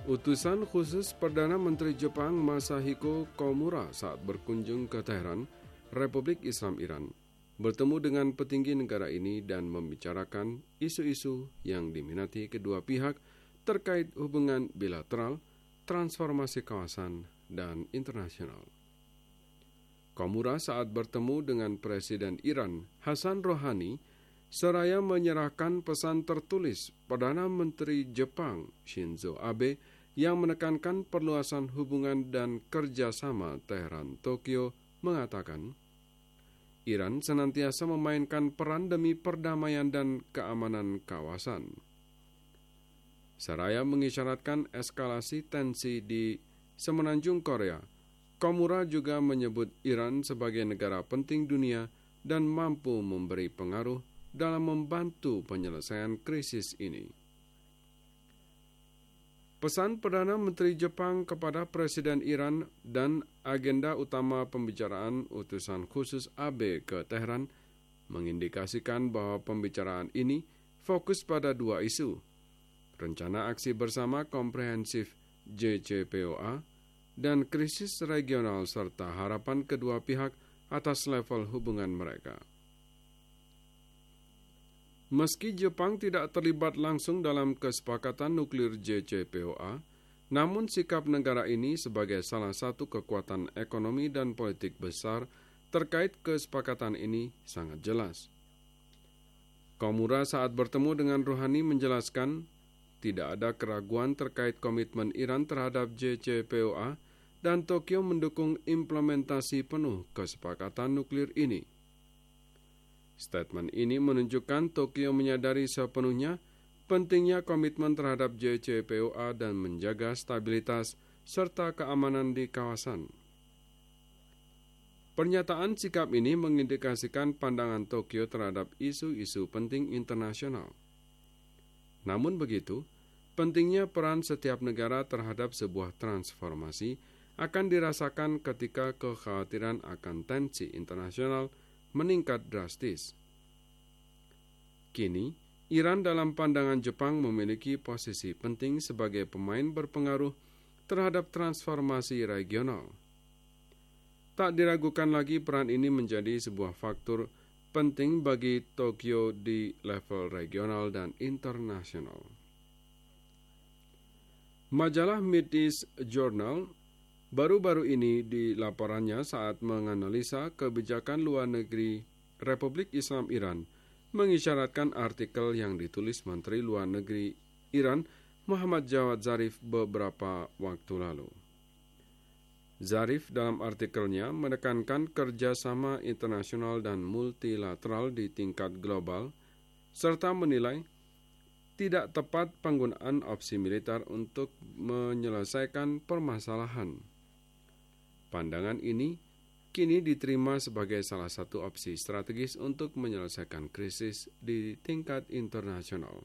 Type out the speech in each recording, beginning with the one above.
Utusan khusus Perdana Menteri Jepang Masahiko Komura saat berkunjung ke Teheran, Republik Islam Iran, bertemu dengan petinggi negara ini dan membicarakan isu-isu yang diminati kedua pihak terkait hubungan bilateral, transformasi kawasan, dan internasional. Komura saat bertemu dengan Presiden Iran Hasan Rouhani seraya menyerahkan pesan tertulis Perdana Menteri Jepang Shinzo Abe yang menekankan perluasan hubungan dan kerjasama Teheran-Tokyo mengatakan, Iran senantiasa memainkan peran demi perdamaian dan keamanan kawasan. Seraya mengisyaratkan eskalasi tensi di semenanjung Korea, Komura juga menyebut Iran sebagai negara penting dunia dan mampu memberi pengaruh dalam membantu penyelesaian krisis ini. Pesan Perdana Menteri Jepang kepada Presiden Iran dan agenda utama pembicaraan utusan khusus Abe ke Teheran mengindikasikan bahwa pembicaraan ini fokus pada dua isu, rencana aksi bersama komprehensif JCPOA dan krisis regional serta harapan kedua pihak atas level hubungan mereka. Meski Jepang tidak terlibat langsung dalam kesepakatan nuklir JCPOA, namun sikap negara ini sebagai salah satu kekuatan ekonomi dan politik besar terkait kesepakatan ini sangat jelas. Komura saat bertemu dengan Rouhani menjelaskan tidak ada keraguan terkait komitmen Iran terhadap JCPOA dan Tokyo mendukung implementasi penuh kesepakatan nuklir ini. Statement ini menunjukkan Tokyo menyadari sepenuhnya pentingnya komitmen terhadap JCPOA dan menjaga stabilitas serta keamanan di kawasan. Pernyataan sikap ini mengindikasikan pandangan Tokyo terhadap isu-isu penting internasional. Namun begitu, pentingnya peran setiap negara terhadap sebuah transformasi akan dirasakan ketika kekhawatiran akan tensi internasional meningkat drastis. Kini, Iran dalam pandangan Jepang memiliki posisi penting sebagai pemain berpengaruh terhadap transformasi regional. Tak diragukan lagi peran ini menjadi sebuah faktor penting bagi Tokyo di level regional dan internasional. Majalah Mideast Journal baru-baru ini di laporannya saat menganalisa kebijakan luar negeri Republik Islam Iran mengisyaratkan artikel yang ditulis Menteri Luar Negeri Iran Muhammad Jawad Zarif beberapa waktu lalu. Zarif dalam artikelnya menekankan kerjasama internasional dan multilateral di tingkat global serta menilai tidak tepat penggunaan opsi militer untuk menyelesaikan permasalahan. Pandangan ini kini diterima sebagai salah satu opsi strategis untuk menyelesaikan krisis di tingkat internasional.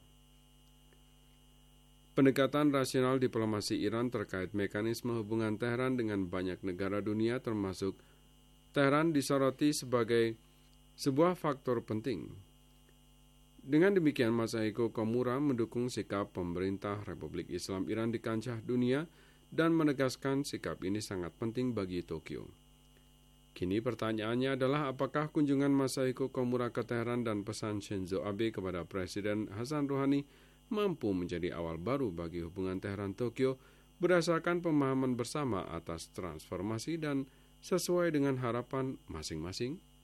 Pendekatan rasional diplomasi Iran terkait mekanisme hubungan Teheran dengan banyak negara dunia termasuk Teheran disoroti sebagai sebuah faktor penting. Dengan demikian, Masahiko Komura mendukung sikap pemerintah Republik Islam Iran di kancah dunia dan menegaskan sikap ini sangat penting bagi Tokyo. Kini pertanyaannya adalah apakah kunjungan Masahiko Komura ke Teheran dan pesan Shinzo Abe kepada Presiden Hasan Rouhani mampu menjadi awal baru bagi hubungan Teheran-Tokyo berdasarkan pemahaman bersama atas transformasi dan sesuai dengan harapan masing-masing?